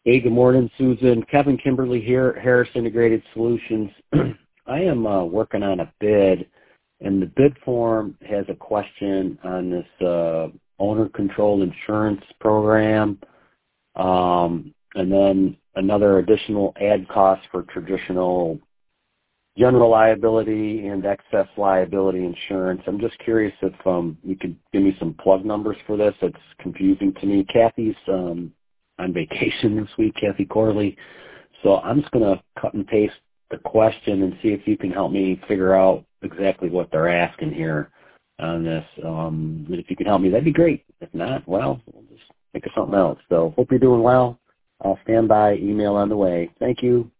Hey, good morning, Susan. Kevin Kimberly here, Harris Integrated Solutions. I am working on a bid, and the bid form has a question on this owner-controlled insurance program, and then another additional add cost for traditional general liability and excess liability insurance. I'm just curious if you could give me some plug numbers for this. It's confusing to me. Kathy's on vacation this week, Kathy Corley. So I'm just going to cut and paste the question and see if you can help me figure out exactly what they're asking here on this. If you can help me, that'd be great. If not, well, we'll just think of something else. So hope you're doing well. I'll stand by. Email on the way. Thank you.